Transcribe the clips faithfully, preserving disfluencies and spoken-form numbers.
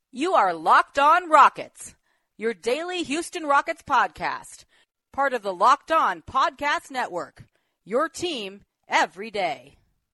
You are Locked On Rockets, your daily Houston Rockets podcast, part of the Locked On Podcast Network, your team every day.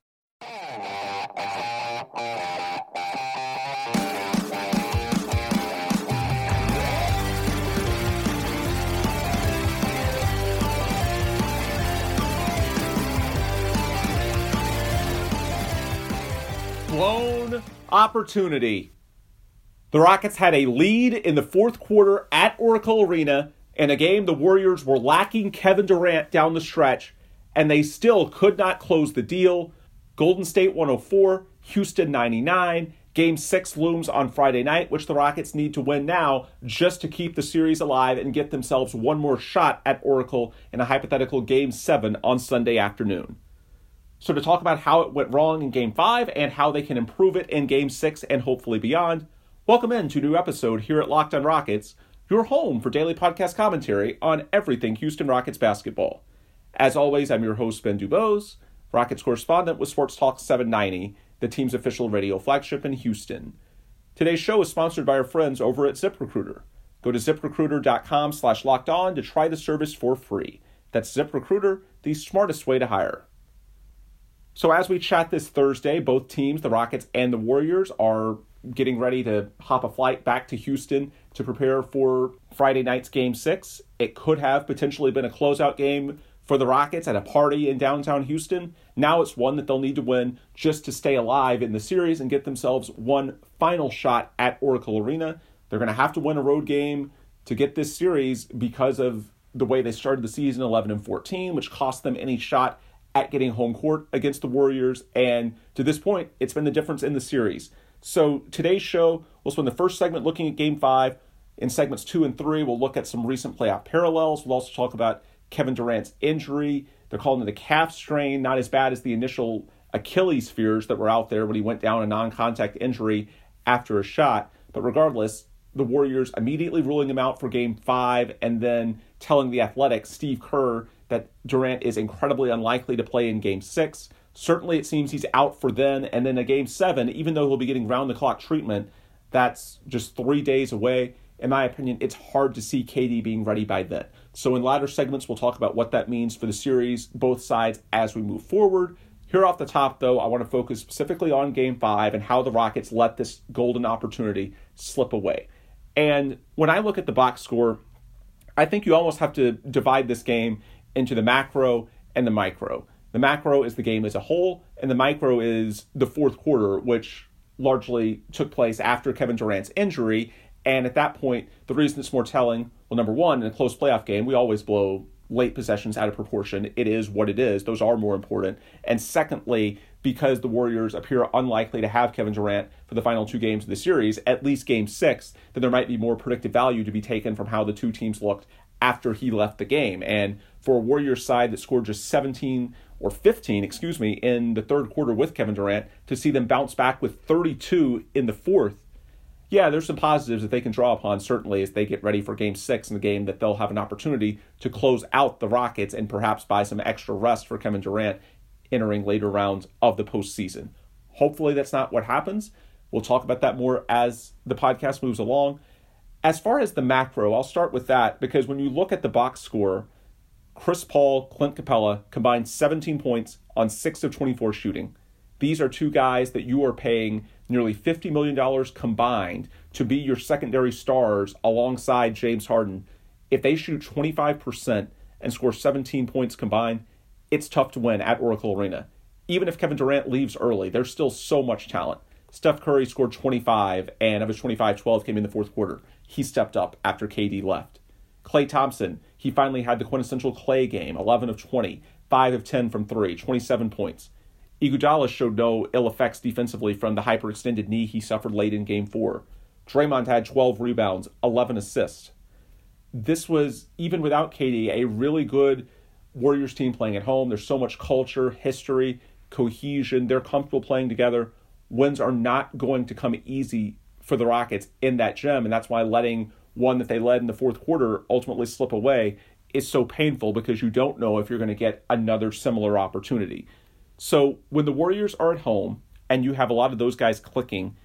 Blown opportunity. The Rockets had a lead in the fourth quarter at Oracle Arena in a game the Warriors were lacking Kevin Durant down the stretch, and they still could not close the deal. Golden State one oh four, Houston ninety-nine. Game six looms on Friday night, which the Rockets need to win now just to keep the series alive and get themselves one more shot at Oracle in a hypothetical Game seven on Sunday afternoon. So to talk about how it went wrong in Game five and how they can improve it in Game six and hopefully beyond, welcome in to a new episode here at Locked On Rockets, your home for daily podcast commentary on everything Houston Rockets basketball. As always, I'm your host, Ben Dubose, Rockets correspondent with Sports Talk seven ninety, the team's official radio flagship in Houston. Today's show is sponsored by our friends over at ZipRecruiter. Go to ziprecruiter.com slash locked on to try the service for free. That's ZipRecruiter, the smartest way to hire. So as we chat this Thursday, both teams, the Rockets and the Warriors, are getting ready to hop a flight back to Houston to prepare for Friday night's Game six. It could have potentially been a closeout game for the Rockets at a party in downtown Houston. Now it's one that they'll need to win just to stay alive in the series and get themselves one final shot at Oracle Arena. They're going to have to win a road game to get this series because of the way they started the season, eleven and fourteen, which cost them any shot at getting home court against the Warriors. And to this point, it's been the difference in the series. So today's show, we'll spend the first segment looking at Game five. In segments two and three, we'll look at some recent playoff parallels. We'll also talk about Kevin Durant's injury. They're calling it a calf strain, not as bad as the initial Achilles fears that were out there when he went down a non-contact injury after a shot. But regardless, the Warriors immediately ruling him out for Game five and then telling The Athletic, Steve Kerr, that Durant is incredibly unlikely to play in Game six. Certainly it seems he's out for then, and then a Game seven, even though he'll be getting round-the-clock treatment, that's just three days away. In my opinion, it's hard to see K D being ready by then. So in latter segments, we'll talk about what that means for the series, both sides, as we move forward. Here off the top, though, I want to focus specifically on Game five and how the Rockets let this golden opportunity slip away. And when I look at the box score, I think you almost have to divide this game into the macro and the micro. The macro is the game as a whole, and the micro is the fourth quarter, which largely took place after Kevin Durant's injury. And at that point, the reason it's more telling, well, number one, in a close playoff game, we always blow late possessions out of proportion. It is what it is. Those are more important. And secondly, because the Warriors appear unlikely to have Kevin Durant for the final two games of the series, at least Game six, then there might be more predictive value to be taken from how the two teams looked after he left the game. And for a Warriors side that scored just seventeen or fifteen, excuse me, in the third quarter with Kevin Durant, to see them bounce back with thirty-two in the fourth, yeah, there's some positives that they can draw upon, certainly, as they get ready for Game six in the game that they'll have an opportunity to close out the Rockets and perhaps buy some extra rest for Kevin Durant entering later rounds of the postseason. Hopefully that's not what happens. We'll talk about that more as the podcast moves along. As far as the macro, I'll start with that because when you look at the box score, Chris Paul, Clint Capella combined seventeen points on six of twenty-four shooting. These are two guys that you are paying nearly fifty million dollars combined to be your secondary stars alongside James Harden. If they shoot twenty-five percent and score seventeen points combined, it's tough to win at Oracle Arena. Even if Kevin Durant leaves early, there's still so much talent. Steph Curry scored twenty-five, and of his twenty-five, twelve came in the fourth quarter. He stepped up after K D left. Klay Thompson, he finally had the quintessential Klay game, eleven of twenty, five of ten from three, twenty-seven points. Iguodala showed no ill effects defensively from the hyperextended knee he suffered late in Game four. Draymond had twelve rebounds, eleven assists. This was, even without K D, a really good Warriors team playing at home. There's so much culture, history, cohesion. They're comfortable playing together. Wins are not going to come easy for the Rockets in that gym, and that's why letting one that they led in the fourth quarter ultimately slip away is so painful because you don't know if you're going to get another similar opportunity. So when the Warriors are at home and you have a lot of those guys clicking,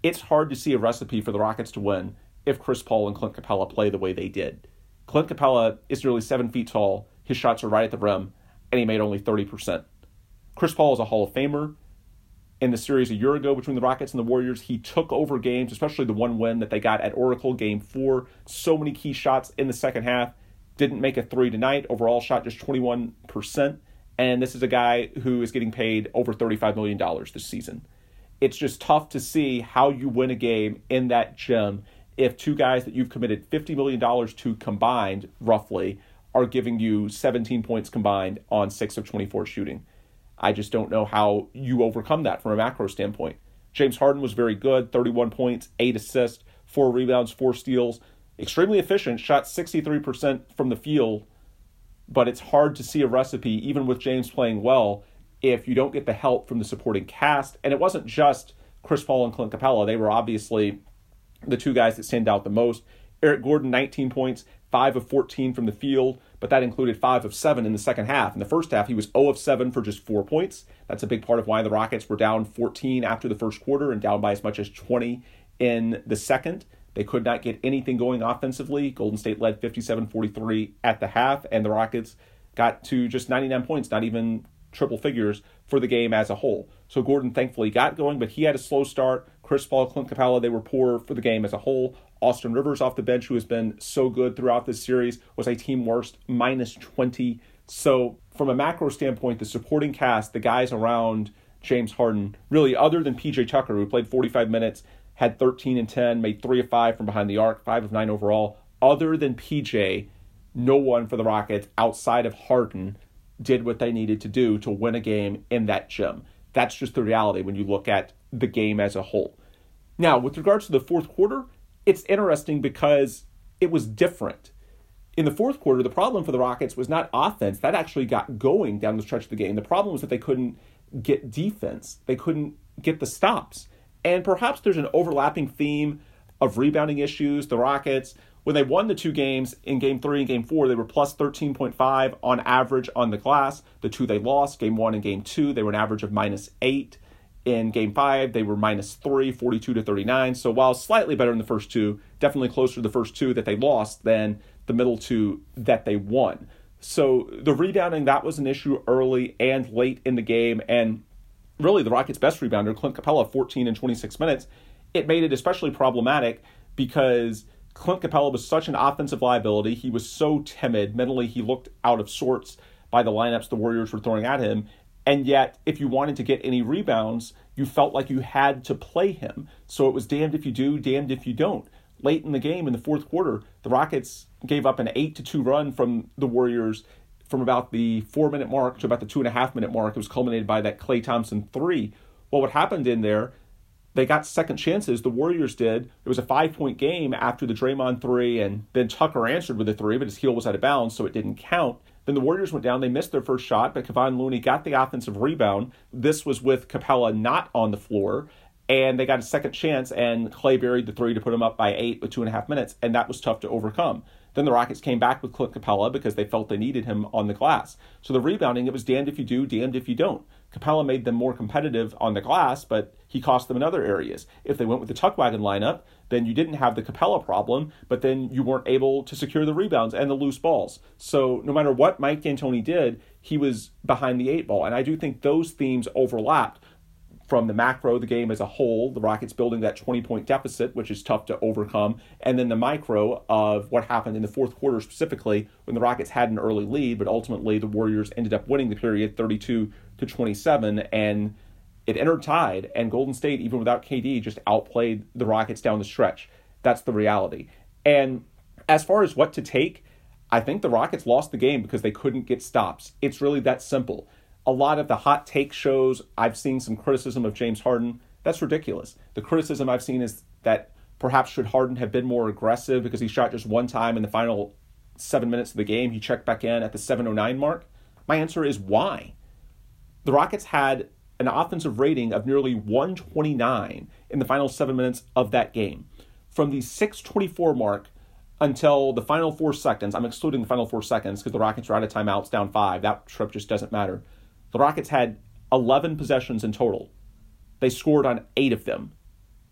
it's hard to see a recipe for the Rockets to win if Chris Paul and Clint Capella play the way they did. Clint Capella is nearly seven feet tall. His shots are right at the rim, and he made only thirty percent. Chris Paul is a Hall of Famer. In the series a year ago between the Rockets and the Warriors, he took over games, especially the one win that they got at Oracle, Game four. So many key shots in the second half. Didn't make a three tonight. Overall shot just twenty-one percent. And this is a guy who is getting paid over thirty-five million dollars this season. It's just tough to see how you win a game in that gym if two guys that you've committed fifty million dollars to combined, roughly, are giving you seventeen points combined on six of twenty-four shooting. I just don't know how you overcome that from a macro standpoint. James Harden was very good, thirty-one points, eight assists, four rebounds, four steals. Extremely efficient, shot sixty-three percent from the field, but it's hard to see a recipe, even with James playing well, if you don't get the help from the supporting cast. And it wasn't just Chris Paul and Clint Capella. They were obviously the two guys that stand out the most. Eric Gordon, nineteen points, five of fourteen from the field, but that included five of seven in the second half. In the first half, he was zero of seven for just four points. That's a big part of why the Rockets were down fourteen after the first quarter and down by as much as twenty in the second. They could not get anything going offensively. Golden State led fifty-seven forty-three at the half, and the Rockets got to just ninety-nine points, not even triple figures for the game as a whole. So Gordon thankfully got going, but he had a slow start. Chris Paul, Clint Capella, they were poor for the game as a whole. Austin Rivers off the bench, who has been so good throughout this series, was a team worst, minus twenty. So from a macro standpoint, the supporting cast, the guys around James Harden, really other than P J Tucker, who played forty-five minutes, had thirteen and ten, made three of five from behind the arc, five of nine overall. Other than P J, no one for the Rockets outside of Harden did what they needed to do to win a game in that gym. That's just the reality when you look at the game as a whole. Now, with regards to the fourth quarter, it's interesting because it was different. In the fourth quarter, the problem for the Rockets was not offense. That actually got going down the stretch of the game. The problem was that they couldn't get defense. They couldn't get the stops. And perhaps there's an overlapping theme of rebounding issues. The Rockets, when they won the two games in game three and game four, they were plus thirteen point five on average on the glass. The two they lost, game one and game two, they were an average of minus eight. In game five, they were minus three, forty-two to thirty-nine. So while slightly better in the first two, definitely closer to the first two that they lost than the middle two that they won. So the rebounding, that was an issue early and late in the game. And really the Rockets' best rebounder, Clint Capella, fourteen and twenty-six minutes, it made it especially problematic because Clint Capella was such an offensive liability. He was so timid. Mentally, he looked out of sorts by the lineups the Warriors were throwing at him. And yet, if you wanted to get any rebounds, you felt like you had to play him. So it was damned if you do, damned if you don't. Late in the game, in the fourth quarter, the Rockets gave up an eight to two run from the Warriors from about the four-minute mark to about the two-and-a-half-minute mark. It was culminated by that Klay Thompson three. Well, what happened in there, they got second chances. The Warriors did. It was a five-point game after the Draymond three, and then Tucker answered with a three, but his heel was out of bounds, so it didn't count. Then the Warriors went down. They missed their first shot, but Kevon Looney got the offensive rebound. This was with Capella not on the floor, and they got a second chance, and Klay buried the three to put them up by eight with two and a half minutes, and that was tough to overcome. Then the Rockets came back with Clint Capella because they felt they needed him on the glass. So the rebounding, it was damned if you do, damned if you don't. Capella made them more competitive on the glass, but he cost them in other areas. If they went with the Tuckwagon lineup, then you didn't have the Capella problem, but then you weren't able to secure the rebounds and the loose balls. So no matter what Mike D'Antoni did, he was behind the eight ball. And I do think those themes overlapped from the macro, the game as a whole, the Rockets building that twenty-point deficit, which is tough to overcome, and then the micro of what happened in the fourth quarter specifically when the Rockets had an early lead, but ultimately the Warriors ended up winning the period thirty-two to twenty-seven, and it entered tied, and Golden State, even without K D, just outplayed the Rockets down the stretch. That's the reality. And as far as what to take, I think the Rockets lost the game because they couldn't get stops. It's really that simple. A lot of the hot take shows, I've seen some criticism of James Harden. That's ridiculous. The criticism I've seen is that perhaps should Harden have been more aggressive because he shot just one time in the final seven minutes of the game. He checked back in at the seven oh nine mark. My answer is why? The Rockets had an offensive rating of nearly one twenty-nine in the final seven minutes of that game. From the six twenty-four mark until the final four seconds, I'm excluding the final four seconds because the Rockets are out of timeouts, down five. That trip just doesn't matter. The Rockets had eleven possessions in total. They scored on eight of them.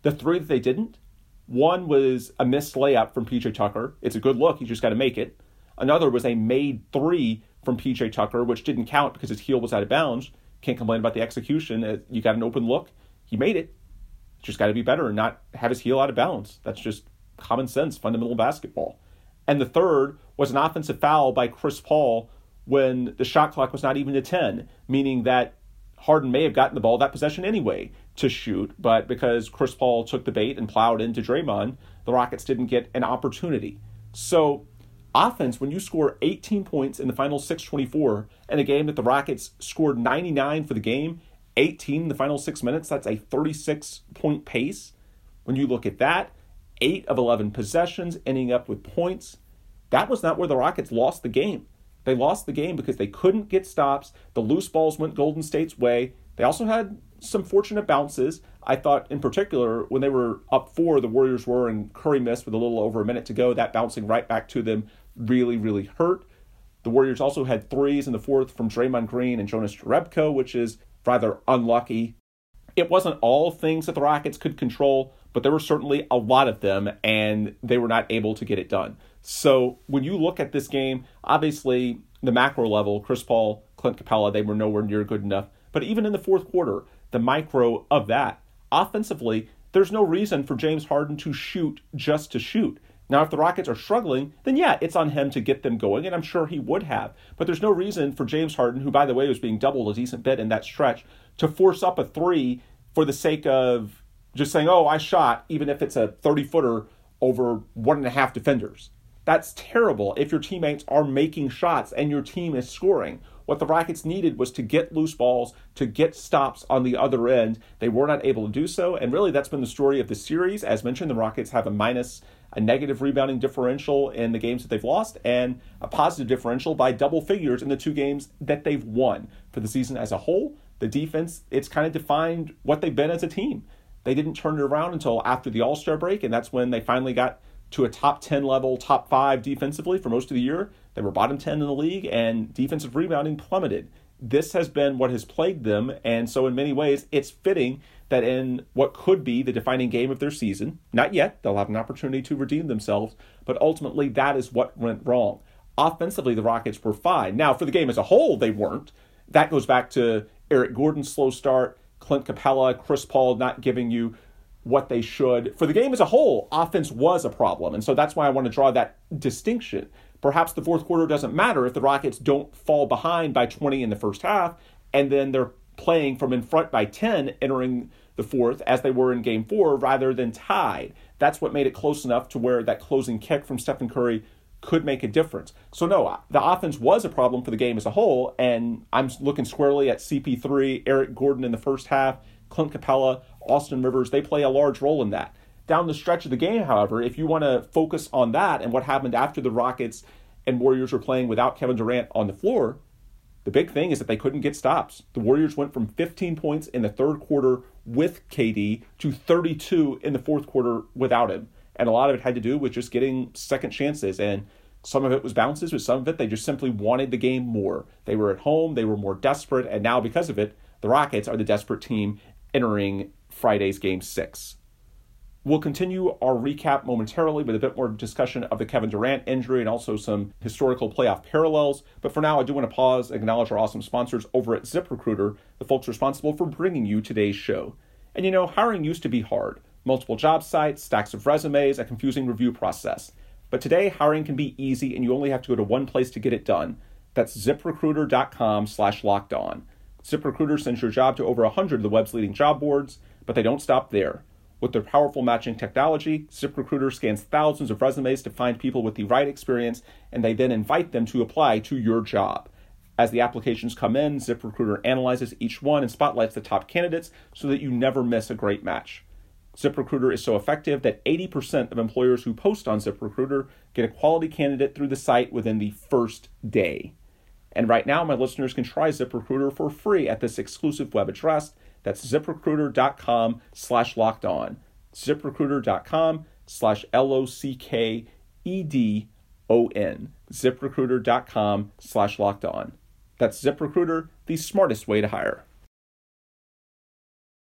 The three that they didn't, one was a missed layup from P J Tucker. It's a good look. You just got to make it. Another was a made three from P J Tucker, which didn't count because his heel was out of bounds. Can't complain about the execution. You got an open look. He made it. Just got to be better and not have his heel out of bounds. That's just common sense, fundamental basketball. And the third was an offensive foul by Chris Paul when the shot clock was not even to ten, meaning that Harden may have gotten the ball that possession anyway to shoot, but because Chris Paul took the bait and plowed into Draymond, the Rockets didn't get an opportunity. So offense, when you score eighteen points in the final six twenty-four in a game that the Rockets scored ninety-nine for the game, eighteen in the final six minutes, that's a thirty-six point pace. When you look at that, eight of eleven possessions ending up with points, that was not where the Rockets lost the game. They lost the game because they couldn't get stops. The loose balls went Golden State's way. They also had some fortunate bounces. I thought in particular when they were up four, the Warriors were, and Curry missed with a little over a minute to go. That bouncing right back to them really, really hurt. The Warriors also had threes in the fourth from Draymond Green and Jonas Jerebko, which is rather unlucky. It wasn't all things that the Rockets could control, but there were certainly a lot of them, and they were not able to get it done. So when you look at this game, obviously the macro level, Chris Paul, Clint Capella, they were nowhere near good enough. But even in the fourth quarter, the micro of that, offensively, there's no reason for James Harden to shoot just to shoot. Now, if the Rockets are struggling, then yeah, it's on him to get them going, and I'm sure he would have. But there's no reason for James Harden, who, by the way, was being doubled a decent bit in that stretch, to force up a three for the sake of just saying, oh, I shot, even if it's a thirty-footer over one and a half defenders. That's terrible if your teammates are making shots and your team is scoring. What the Rockets needed was to get loose balls, to get stops on the other end. They were not able to do so, and really that's been the story of the series. As mentioned, the Rockets have a minus, a negative rebounding differential in the games that they've lost, and a positive differential by double figures in the two games that they've won. For the season as a whole, the defense, it's kind of defined what they've been as a team. They didn't turn it around until after the All-Star break, and that's when they finally got to a top ten level, top five defensively for most of the year. They were bottom ten in the league, and defensive rebounding plummeted. This has been what has plagued them, and so in many ways, it's fitting that in what could be the defining game of their season, not yet, they'll have an opportunity to redeem themselves, but ultimately that is what went wrong. Offensively, the Rockets were fine. Now, for the game as a whole, they weren't. That goes back to Eric Gordon's slow start, Clint Capella, Chris Paul not giving you what they should. For the game as a whole, offense was a problem, and so that's why I want to draw that distinction. Perhaps the fourth quarter doesn't matter if the Rockets don't fall behind by twenty in the first half, and then they're playing from in front by ten entering the fourth, as they were in game four, rather than tied. That's what made it close enough to where that closing kick from Stephen Curry could make a difference. So no, the offense was a problem for the game as a whole, and I'm looking squarely at C P three, Eric Gordon in the first half, Clint Capella, Austin Rivers. They play a large role in that. Down the stretch of the game, however, if you want to focus on that and what happened after the Rockets and Warriors were playing without Kevin Durant on the floor, the big thing is that they couldn't get stops. The Warriors went from fifteen points in the third quarter with K D to thirty-two in the fourth quarter without him. And a lot of it had to do with just getting second chances. And some of it was bounces, but some of it they just simply wanted the game more. They were at home, they were more desperate, and now because of it, the Rockets are the desperate team entering Friday's Game six. We'll continue our recap momentarily with a bit more discussion of the Kevin Durant injury and also some historical playoff parallels. But for now, I do want to pause and acknowledge our awesome sponsors over at ZipRecruiter, the folks responsible for bringing you today's show. And you know, hiring used to be hard. Multiple job sites, stacks of resumes, a confusing review process. But today, hiring can be easy and you only have to go to one place to get it done. That's ZipRecruiter.com slash locked on. ZipRecruiter sends your job to over one hundred of the web's leading job boards, but they don't stop there. With their powerful matching technology, ZipRecruiter scans thousands of resumes to find people with the right experience, and they then invite them to apply to your job. As the applications come in, ZipRecruiter analyzes each one and spotlights the top candidates so that you never miss a great match. ZipRecruiter is so effective that eighty percent of employers who post on ZipRecruiter get a quality candidate through the site within the first day. And right now, my listeners can try ZipRecruiter for free at this exclusive web address. That's ZipRecruiter.com slash locked on. ZipRecruiter.com slash L O C K E D O N. ZipRecruiter.com slash locked on. That's ZipRecruiter, the smartest way to hire.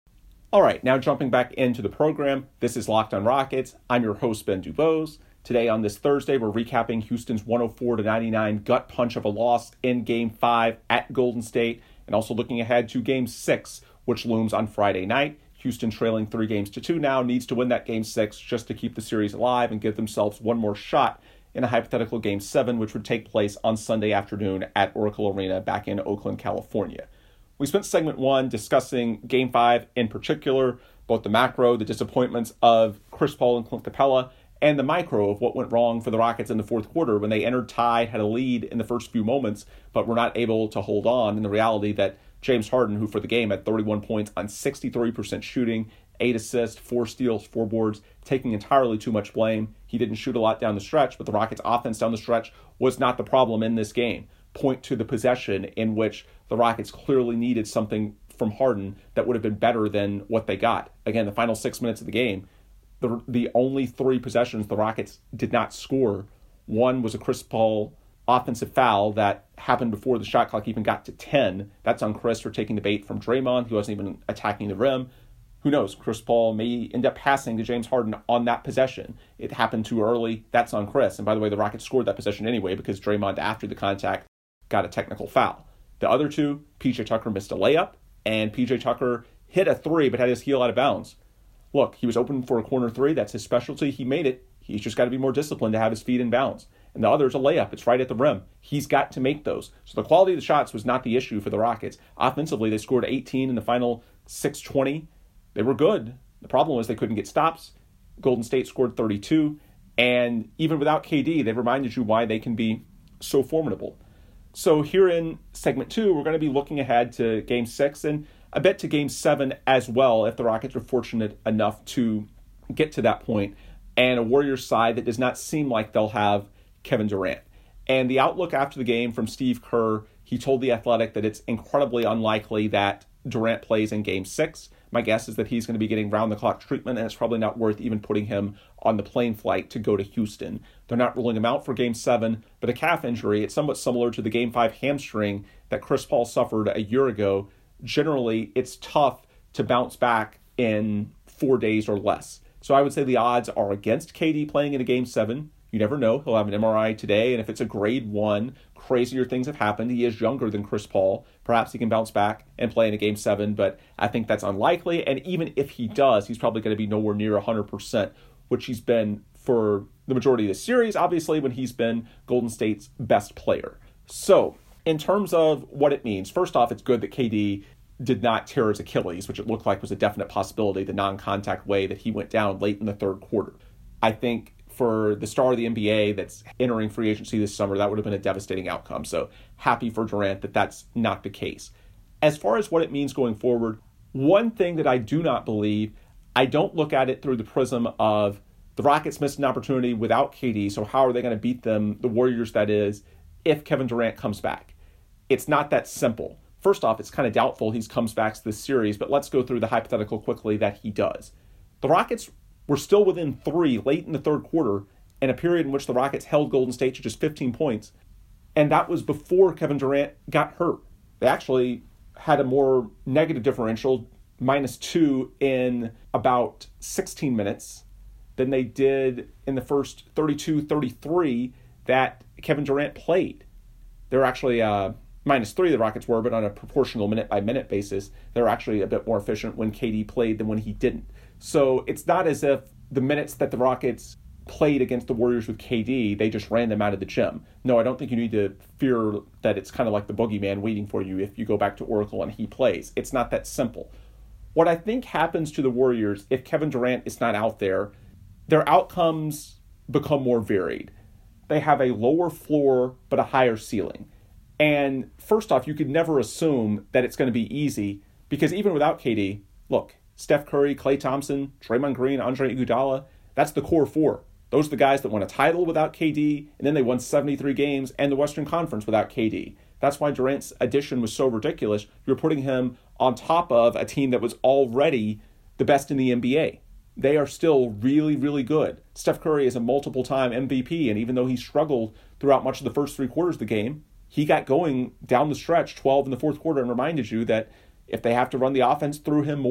All right, now jumping back into the program, this is Locked on Rockets. I'm your host, Ben Dubose. Today on this Thursday, we're recapping Houston's one oh four to ninety-nine gut punch of a loss in Game five at Golden State, and also looking ahead to Game six, which looms on Friday night. Houston trailing three games to two now, needs to win that Game six just to keep the series alive and give themselves one more shot in a hypothetical Game seven, which would take place on Sunday afternoon at Oracle Arena back in Oakland, California. We spent segment one discussing Game five in particular, both the macro, the disappointments of Chris Paul and Clint Capella, and the micro of what went wrong for the Rockets in the fourth quarter when they entered tied, had a lead in the first few moments, but were not able to hold on, and the reality that James Harden, who for the game had thirty-one points on sixty-three percent shooting, eight assists, four steals, four boards, taking entirely too much blame. He didn't shoot a lot down the stretch, but the Rockets' offense down the stretch was not the problem in this game. Point to the possession in which the Rockets clearly needed something from Harden that would have been better than what they got. Again, the final six minutes of the game, the the only three possessions the Rockets did not score. One was a Chris Paul offensive foul that happened before the shot clock even got to ten. That's on Chris for taking the bait from Draymond. He wasn't even attacking the rim. Who knows? Chris Paul may end up passing to James Harden on that possession. It happened too early. That's on Chris. And by the way, the Rockets scored that possession anyway because Draymond, after the contact, got a technical foul. The other two, P J Tucker missed a layup, and P J Tucker hit a three but had his heel out of bounds. Look, he was open for a corner three. That's his specialty. He made it. He's just got to be more disciplined to have his feet in bounds. And the other is a layup. It's right at the rim. He's got to make those. So the quality of the shots was not the issue for the Rockets. Offensively, they scored eighteen in the final six twenty. They were good. The problem was they couldn't get stops. Golden State scored thirty-two. And even without K D, they reminded you why they can be so formidable. So here in segment two, we're going to be looking ahead to Game six and a bit to Game seven as well, if the Rockets are fortunate enough to get to that point, and a Warriors side that does not seem like they'll have Kevin Durant. And the outlook after the game from Steve Kerr, he told The Athletic that it's incredibly unlikely that Durant plays in Game six. My guess is that he's going to be getting round-the-clock treatment, and it's probably not worth even putting him on the plane flight to go to Houston. They're not ruling him out for Game seven, but a calf injury, it's somewhat similar to the Game five hamstring that Chris Paul suffered a year ago. Generally, it's tough to bounce back in four days or less. So I would say the odds are against K D playing in a Game seven. You never know. He'll have an M R I today, and if it's a grade one, crazier things have happened. He is younger than Chris Paul. Perhaps he can bounce back and play in a Game seven, but I think that's unlikely. And even if he does, he's probably going to be nowhere near one hundred percent, which he's been for the majority of the series, obviously, when he's been Golden State's best player. So, in terms of what it means, first off, it's good that K D did not tear his Achilles, which it looked like was a definite possibility, the non-contact way that he went down late in the third quarter. I think for the star of the N B A that's entering free agency this summer, that would have been a devastating outcome. So happy for Durant that that's not the case. As far as what it means going forward, one thing that I do not believe, I don't look at it through the prism of the Rockets missed an opportunity without K D, so how are they going to beat them, the Warriors that is, if Kevin Durant comes back? It's not that simple. First off, it's kind of doubtful he comes back to this series, but let's go through the hypothetical quickly that he does. The Rockets were still within three late in the third quarter in a period in which the Rockets held Golden State to just fifteen points, and that was before Kevin Durant got hurt. They actually had a more negative differential, minus two in about sixteen minutes than they did in the first thirty-two thirty-three that Kevin Durant played. They were actually uh, minus three, the Rockets were, but on a proportional minute-by-minute basis, they were actually a bit more efficient when K D played than when he didn't. So it's not as if the minutes that the Rockets played against the Warriors with K D, they just ran them out of the gym. No, I don't think you need to fear that it's kind of like the boogeyman waiting for you if you go back to Oracle and he plays. It's not that simple. What I think happens to the Warriors if Kevin Durant is not out there, their outcomes become more varied. They have a lower floor but a higher ceiling. And first off, you could never assume that it's going to be easy because even without K D, look, Steph Curry, Klay Thompson, Draymond Green, Andre Iguodala, that's the core four. Those are the guys that won a title without K D, and then they won seventy-three games and the Western Conference without K D. That's why Durant's addition was so ridiculous. You're putting him on top of a team that was already the best in the N B A. They are still really, really good. Steph Curry is a multiple-time M V P, and even though he struggled throughout much of the first three quarters of the game, he got going down the stretch, twelve in the fourth quarter, and reminded you that if they have to run the offense through him more,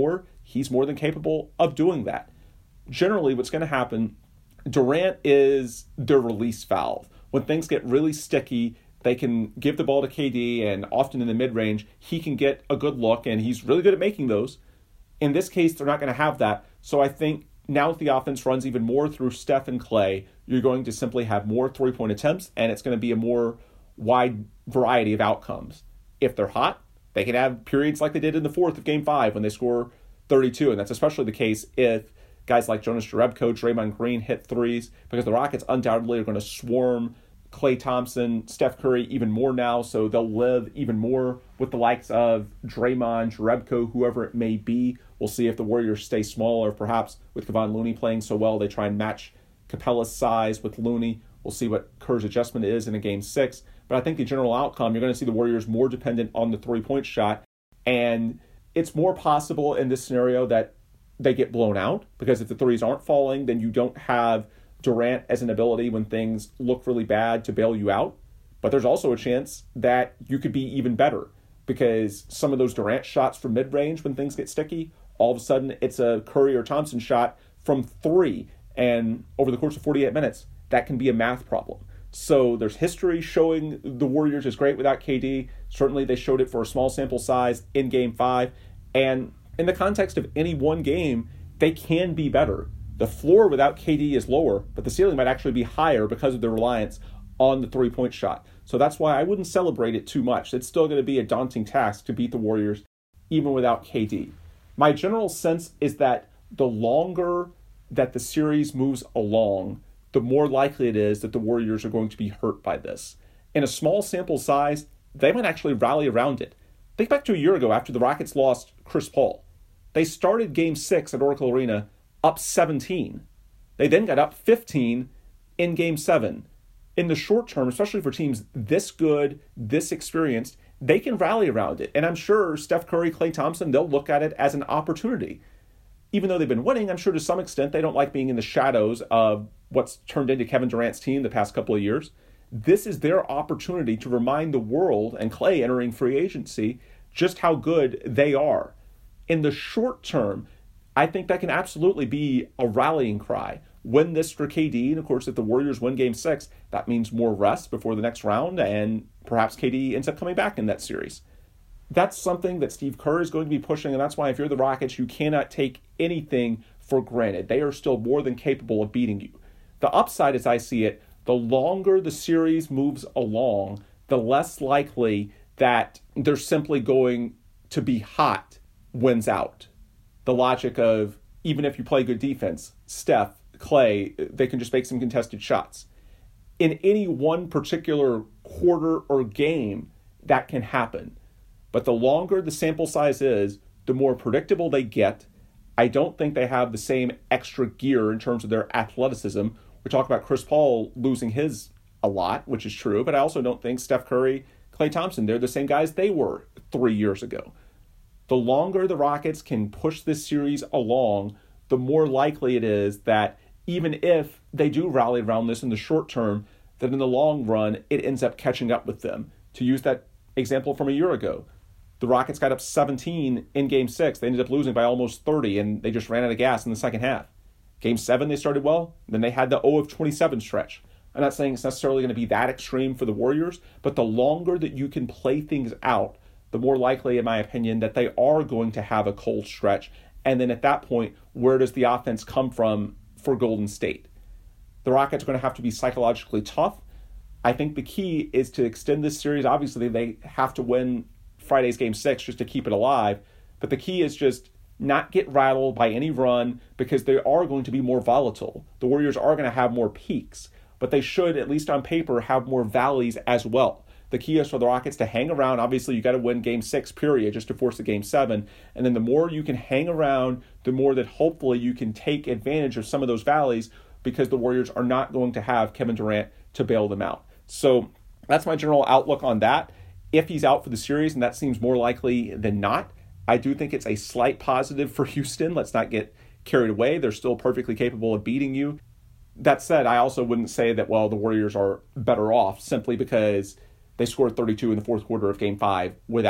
he's more than capable of doing that. Generally, what's going to happen, Durant is their release valve. When things get really sticky, they can give the ball to K D, and often in the mid-range, he can get a good look, and he's really good at making those. In this case, they're not going to have that. So I think now that the offense runs even more through Steph and Klay, you're going to simply have more three-point attempts, and it's going to be a more wide variety of outcomes. If they're hot, they can have periods like they did in the fourth of Game five when they score thirty-two, and that's especially the case if guys like Jonas Jerebko, Draymond Green hit threes, because the Rockets undoubtedly are going to swarm Klay Thompson, Steph Curry even more now, so they'll live even more with the likes of Draymond, Jerebko, whoever it may be. We'll see if the Warriors stay small, or perhaps with Kevon Looney playing so well, they try and match Capella's size with Looney. We'll see what Kerr's adjustment is in a game six. But I think the general outcome, you're going to see the Warriors more dependent on the three-point shot, and it's more possible in this scenario that they get blown out, because if the threes aren't falling, then you don't have Durant as an ability when things look really bad to bail you out. But there's also a chance that you could be even better, because some of those Durant shots from mid-range when things get sticky, all of a sudden it's a Curry or Thompson shot from three, and over the course of forty-eight minutes, that can be a math problem. So there's history showing the Warriors is great without K D. Certainly they showed it for a small sample size in Game five, and in the context of any one game, they can be better. The floor without K D is lower, but the ceiling might actually be higher because of their reliance on the three-point shot. So that's why I wouldn't celebrate it too much. It's still going to be a daunting task to beat the Warriors, even without K D. My general sense is that the longer that the series moves along, the more likely it is that the Warriors are going to be hurt by this. In a small sample size, they might actually rally around it. Think back to a year ago after the Rockets lost Chris Paul. They started Game six at Oracle Arena up seventeen. They then got up fifteen in Game seven. In the short term, especially for teams this good, this experienced, they can rally around it. And I'm sure Steph Curry, Klay Thompson, they'll look at it as an opportunity. Even though they've been winning, I'm sure to some extent they don't like being in the shadows of what's turned into Kevin Durant's team the past couple of years. This is their opportunity to remind the world, and Klay entering free agency, just how good they are. In the short term, I think that can absolutely be a rallying cry. Win this for K D, and of course if the Warriors win Game six, that means more rest before the next round, and perhaps K D ends up coming back in that series. That's something that Steve Kerr is going to be pushing, and that's why if you're the Rockets, you cannot take anything for granted. They are still more than capable of beating you. The upside, as I see it, the longer the series moves along, the less likely that they're simply going to be hot wins out. The logic of, even if you play good defense, Steph, Klay, they can just make some contested shots. In any one particular quarter or game, that can happen. But the longer the sample size is, the more predictable they get. I don't think they have the same extra gear in terms of their athleticism. We talk about Chris Paul losing his a lot, which is true, but I also don't think Steph Curry, Klay Thompson, they're the same guys they were three years ago. The longer the Rockets can push this series along, the more likely it is that even if they do rally around this in the short term, that in the long run, it ends up catching up with them. To use that example from a year ago, the Rockets got up seventeen in Game six. They ended up losing by almost thirty, and they just ran out of gas in the second half. Game seven, they started well. Then they had the zero of twenty-seven stretch. I'm not saying it's necessarily going to be that extreme for the Warriors, but the longer that you can play things out, the more likely, in my opinion, that they are going to have a cold stretch. And then at that point, where does the offense come from for Golden State? The Rockets are going to have to be psychologically tough. I think the key is to extend this series. Obviously, they have to win Friday's Game six just to keep it alive. But the key is just not get rattled by any run, because they are going to be more volatile. The Warriors are going to have more peaks, but they should, at least on paper, have more valleys as well. The key is for the Rockets to hang around. Obviously, you got to win Game six, period, just to force a Game seven. And then the more you can hang around, the more that hopefully you can take advantage of some of those valleys, because the Warriors are not going to have Kevin Durant to bail them out. So that's my general outlook on that. If he's out for the series, and that seems more likely than not, I do think it's a slight positive for Houston. Let's not get carried away. They're still perfectly capable of beating you. That said, I also wouldn't say that, well, the Warriors are better off simply because they scored thirty-two in the fourth quarter of Game five without it.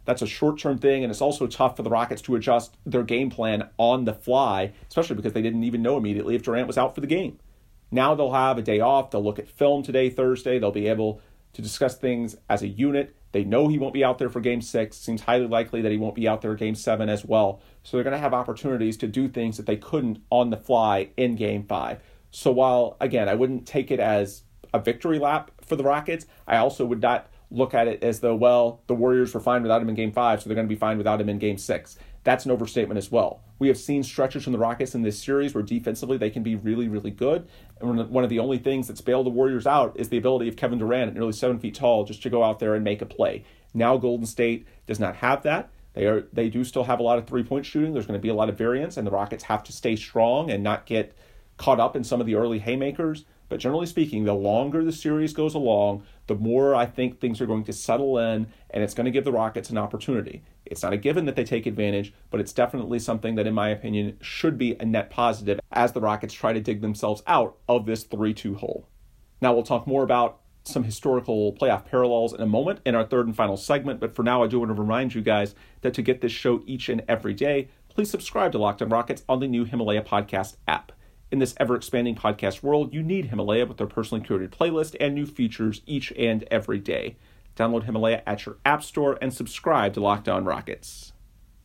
that's a short-term thing, and it's also tough for the Rockets to adjust their game plan on the fly, especially because they didn't even know immediately if Durant was out for the game. Now they'll have a day off. They'll look at film today, Thursday. They'll be able to discuss things as a unit. They know he won't be out there for game six. Seems highly likely that he won't be out there game seven as well. So they're going to have opportunities to do things that they couldn't on the fly in game five. So while, again, I wouldn't take it as a victory lap for the Rockets, I also would not look at it as though, well, the Warriors were fine without him in game five, so they're going to be fine without him in game six. That's an overstatement as well. We have seen stretches from the Rockets in this series where defensively they can be really, really good. And one of the only things that's bailed the Warriors out is the ability of Kevin Durant at nearly seven feet tall just to go out there and make a play. Now Golden State does not have that. They are they do still have a lot of three-point shooting. There's going to be a lot of variance, and the Rockets have to stay strong and not get caught up in some of the early haymakers. But generally speaking, the longer the series goes along, the more I think things are going to settle in, and it's going to give the Rockets an opportunity. It's not a given that they take advantage, but it's definitely something that, in my opinion, should be a net positive as the Rockets try to dig themselves out of this three two hole. Now we'll talk more about some historical playoff parallels in a moment in our third and final segment, but for now I do want to remind you guys that to get this show each and every day, please subscribe to Locked On Rockets on the new Himalaya podcast app. In this ever-expanding podcast world, you need Himalaya with their personally curated playlist and new features each and every day. Download Himalaya at your app store and subscribe to Locked On Rockets.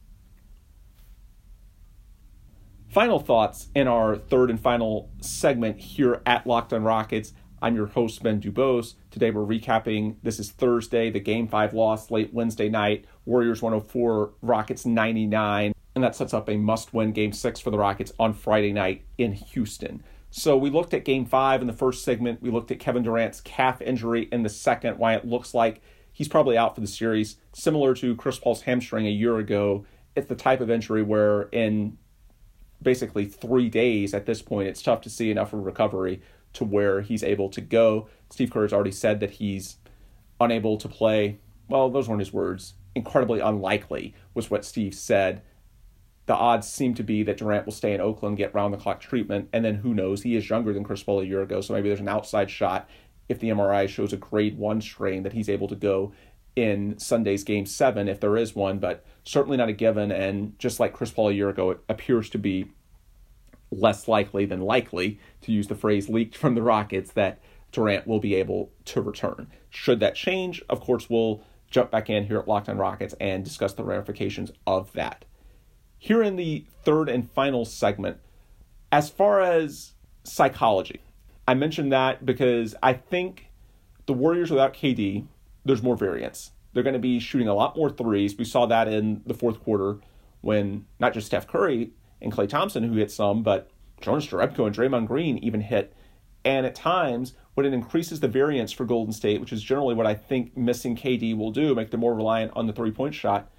Final thoughts in our third and final segment here at Locked On Rockets. I'm your host, Ben Dubose. Today we're recapping, this is Thursday, the Game five loss late Wednesday night. Warriors one oh four, Rockets ninety-nine. And that sets up a must-win Game six for the Rockets on Friday night in Houston. So we looked at Game five in the first segment. We looked at Kevin Durant's calf injury in the second, why it looks like he's probably out for the series. Similar to Chris Paul's hamstring a year ago, it's the type of injury where in basically three days at this point, it's tough to see enough of a recovery to where he's able to go. Steve Kerr has already said that he's unable to play. Well, those weren't his words. Incredibly unlikely was what Steve said. The odds seem to be that Durant will stay in Oakland, get round-the-clock treatment, and then who knows? He is younger than Chris Paul a year ago, so maybe there's an outside shot if the M R I shows a grade one strain that he's able to go in Sunday's Game seven, if there is one, but certainly not a given, and just like Chris Paul a year ago, it appears to be less likely than likely, to use the phrase leaked from the Rockets, that Durant will be able to return. Should that change, of course, we'll jump back in here at Locked On Rockets and discuss the ramifications of that. Here in the third and final segment, as far as psychology, I mentioned that because I think the Warriors without K D, there's more variance. They're going to be shooting a lot more threes. We saw that in the fourth quarter when not just Steph Curry and Klay Thompson, who hit some, but Jonas Jerebko and Draymond Green even hit. And at times, when it increases the variance for Golden State, which is generally what I think missing K D will do, make them more reliant on the three-point shot,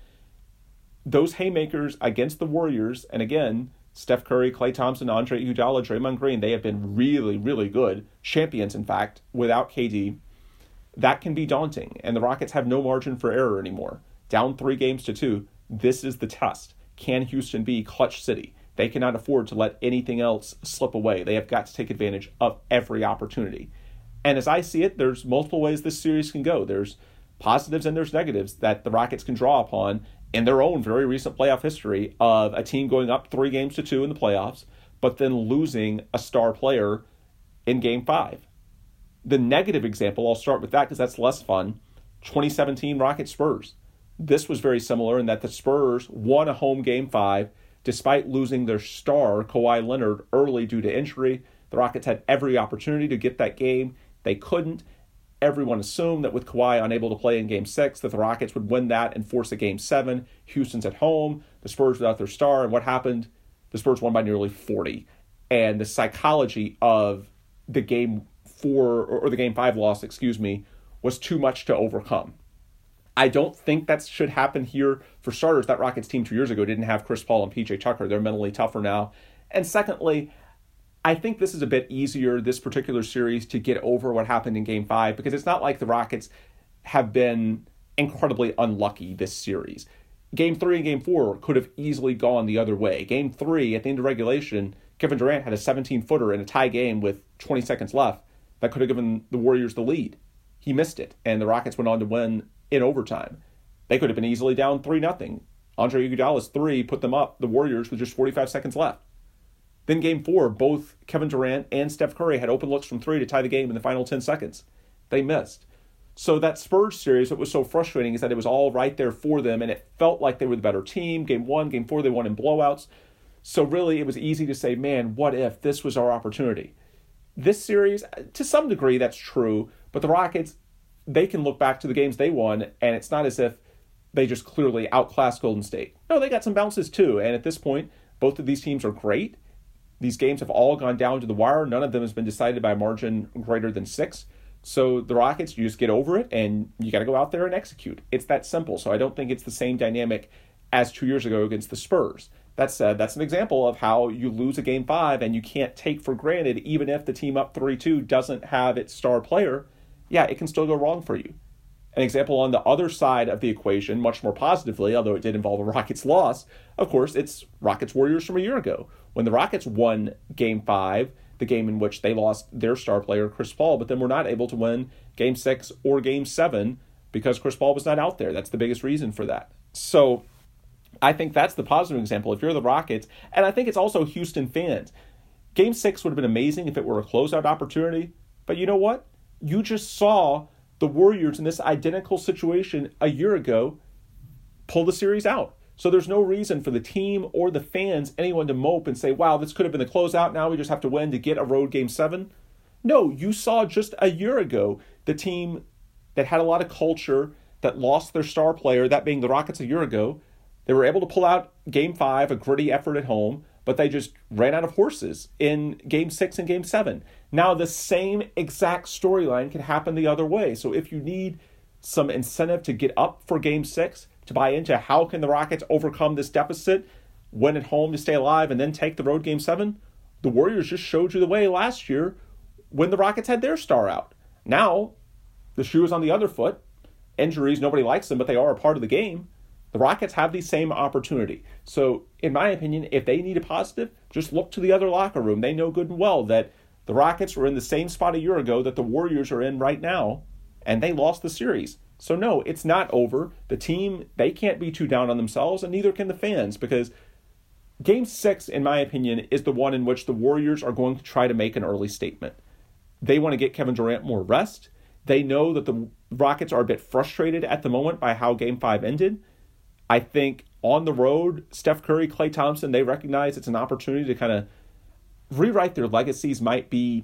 those haymakers against the Warriors, and again, Steph Curry, Klay Thompson, Andre Iguodala, Draymond Green, they have been really, really good, champions in fact, without K D. That can be daunting, and the Rockets have no margin for error anymore. Down three games to two, this is the test. Can Houston be clutch city? They cannot afford to let anything else slip away. They have got to take advantage of every opportunity. And as I see it, there's multiple ways this series can go. There's positives and there's negatives that the Rockets can draw upon in their own very recent playoff history of a team going up three games to two in the playoffs, but then losing a star player in game five. The negative example, I'll start with that because that's less fun, twenty seventeen Rockets Spurs. This was very similar in that the Spurs won a home game five despite losing their star, Kawhi Leonard, early due to injury. The Rockets had every opportunity to get that game. They couldn't. Everyone assumed that with Kawhi unable to play in Game six, that the Rockets would win that and force a Game seven. Houston's at home, the Spurs without their star, and what happened? The Spurs won by nearly forty. And the psychology of the Game four, or the Game five loss, excuse me, was too much to overcome. I don't think that should happen here. For starters, that Rockets team two years ago didn't have Chris Paul and P J Tucker. They're mentally tougher now. And secondly, I think this is a bit easier, this particular series, to get over what happened in Game five, because it's not like the Rockets have been incredibly unlucky this series. Game three and Game four could have easily gone the other way. Game three, at the end of regulation, Kevin Durant had a seventeen-footer in a tie game with twenty seconds left that could have given the Warriors the lead. He missed it, and the Rockets went on to win in overtime. They could have been easily down three nothing. Andre Iguodala's three put them up, the Warriors, with just forty-five seconds left. Then game four, both Kevin Durant and Steph Curry had open looks from three to tie the game in the final ten seconds. They missed. So that Spurs series, what was so frustrating is that it was all right there for them, and it felt like they were the better team. Game one, game four, they won in blowouts. So really, it was easy to say, man, what if this was our opportunity? This series, to some degree, that's true, but the Rockets, they can look back to the games they won, and it's not as if they just clearly outclassed Golden State. No, they got some bounces too, and at this point, both of these teams are great. These games have all gone down to the wire. None of them has been decided by a margin greater than six. So the Rockets, you just get over it, and you got to go out there and execute. It's that simple. So I don't think it's the same dynamic as two years ago against the Spurs. That said, that's an example of how you lose a game five and you can't take for granted, even if the team up three two doesn't have its star player, yeah, it can still go wrong for you. An example on the other side of the equation, much more positively, although it did involve a Rockets loss, of course, it's Rockets-Warriors from a year ago. When the Rockets won game five, the game in which they lost their star player, Chris Paul, but then were not able to win game six or game seven because Chris Paul was not out there. That's the biggest reason for that. So I think that's the positive example. If you're the Rockets, and I think it's also Houston fans, game six would have been amazing if it were a closeout opportunity. But you know what? You just saw the Warriors in this identical situation a year ago pull the series out. So there's no reason for the team or the fans, anyone to mope and say, wow, this could have been the closeout. Now we just have to win to get a road game seven. No, you saw just a year ago the team that had a lot of culture, that lost their star player, that being the Rockets a year ago. They were able to pull out game five, a gritty effort at home, but they just ran out of horses in game six and game seven. Now the same exact storyline can happen the other way. So if you need some incentive to get up for game six, to buy into how can the Rockets overcome this deficit, win at home to stay alive, and then take the road game seven, the Warriors just showed you the way last year when the Rockets had their star out. Now, the shoe is on the other foot. Injuries, nobody likes them, but they are a part of the game. The Rockets have the same opportunity. So, in my opinion, if they need a positive, just look to the other locker room. They know good and well that the Rockets were in the same spot a year ago that the Warriors are in right now, and they lost the series. So no, it's not over. The team, they can't be too down on themselves, and neither can the fans, because Game six, in my opinion, is the one in which the Warriors are going to try to make an early statement. They want to get Kevin Durant more rest. They know that the Rockets are a bit frustrated at the moment by how Game five ended. I think on the road, Steph Curry, Klay Thompson, they recognize it's an opportunity to kind of rewrite their legacies. Might be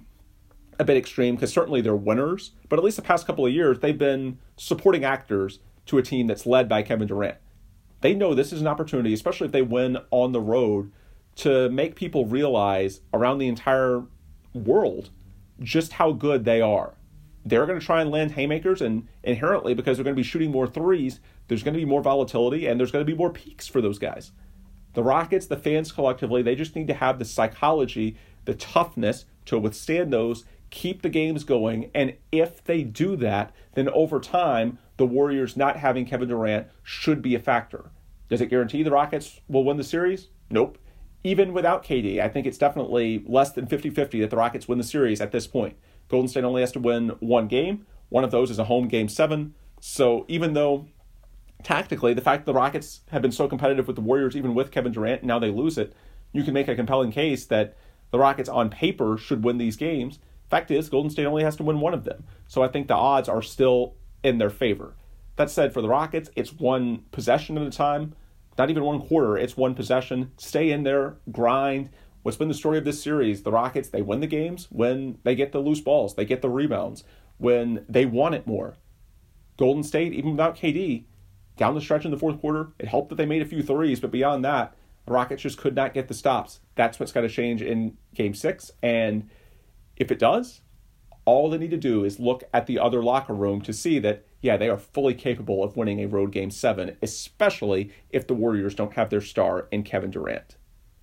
a bit extreme because certainly they're winners, but at least the past couple of years, they've been supporting actors to a team that's led by Kevin Durant. They know this is an opportunity, especially if they win on the road, to make people realize around the entire world just how good they are. They're going to try and land haymakers, and inherently, because they're going to be shooting more threes, there's going to be more volatility, and there's going to be more peaks for those guys. The Rockets, the fans collectively, they just need to have the psychology, the toughness to withstand those, keep the games going, and if they do that, then over time, the Warriors not having Kevin Durant should be a factor. Does it guarantee the Rockets will win the series? Nope. Even without K D, I think it's definitely less than fifty-fifty that the Rockets win the series at this point. Golden State only has to win one game. One of those is a home game seven. So even though tactically the fact that the Rockets have been so competitive with the Warriors, even with Kevin Durant, and now they lose it, you can make a compelling case that the Rockets on paper should win these games. Fact is, Golden State only has to win one of them. So I think the odds are still in their favor. That said, for the Rockets, it's one possession at a time. Not even one quarter, it's one possession. Stay in there, grind. What's been the story of this series? The Rockets, they win the games when they get the loose balls. They get the rebounds when they want it more. Golden State, even without K D, down the stretch in the fourth quarter, it helped that they made a few threes, but beyond that, the Rockets just could not get the stops. That's what's got to change in Game six, and if it does, all they need to do is look at the other locker room to see that, yeah, they are fully capable of winning a road game seven, especially if the Warriors don't have their star in Kevin Durant.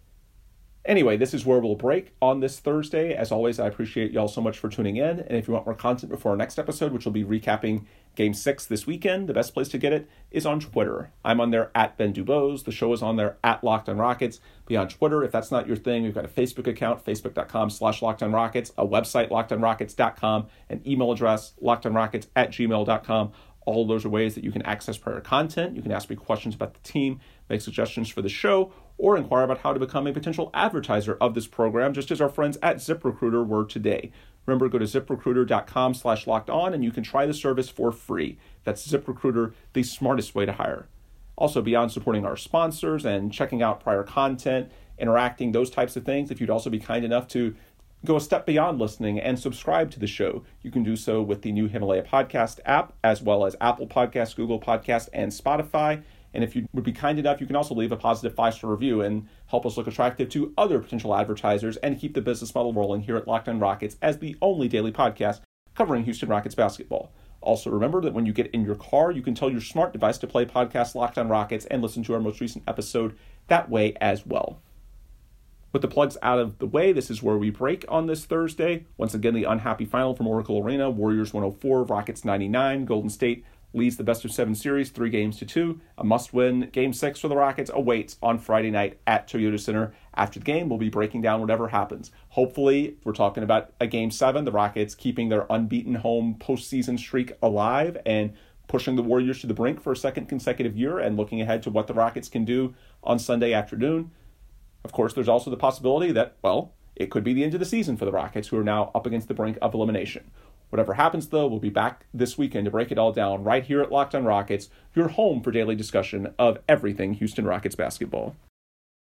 Anyway, this is where we'll break on this Thursday. As always, I appreciate y'all so much for tuning in. And if you want more content before our next episode, which will be recapping Game six this weekend, the best place to get it is on Twitter. I'm on there at Ben Dubose. The show is on there at Locked on Rockets. Be on Twitter. If that's not your thing, we've got a Facebook account, facebook.com slash Locked on Rockets, a website, locked on rockets dot com, an email address, lockedonrockets at gmail dot com. All of those are ways that you can access prior content. You can ask me questions about the team, make suggestions for the show, or inquire about how to become a potential advertiser of this program, just as our friends at ZipRecruiter were today. Remember, go to ZipRecruiter.com slash locked on, and you can try the service for free. That's ZipRecruiter, the smartest way to hire. Also, beyond supporting our sponsors and checking out prior content, interacting, those types of things, if you'd also be kind enough to go a step beyond listening and subscribe to the show, you can do so with the new Himalaya Podcast app, as well as Apple Podcasts, Google Podcasts, and Spotify. And if you would be kind enough, you can also leave a positive five-star review and help us look attractive to other potential advertisers and keep the business model rolling here at Locked On Rockets as the only daily podcast covering Houston Rockets basketball. Also, remember that when you get in your car, you can tell your smart device to play podcast Locked On Rockets and listen to our most recent episode that way as well. With the plugs out of the way, this is where we break on this Thursday. Once again, the unhappy final from Oracle Arena, Warriors one oh four, Rockets ninety-nine. Golden State leads the best of seven series, three games to two. A must-win game six for the Rockets awaits on Friday night at Toyota Center. After the game, we'll be breaking down whatever happens. Hopefully, we're talking about a game seven, the Rockets keeping their unbeaten home postseason streak alive and pushing the Warriors to the brink for a second consecutive year and looking ahead to what the Rockets can do on Sunday afternoon. Of course, there's also the possibility that, well, it could be the end of the season for the Rockets, who are now up against the brink of elimination. Whatever happens, though, we'll be back this weekend to break it all down right here at Locked On Rockets, your home for daily discussion of everything Houston Rockets basketball.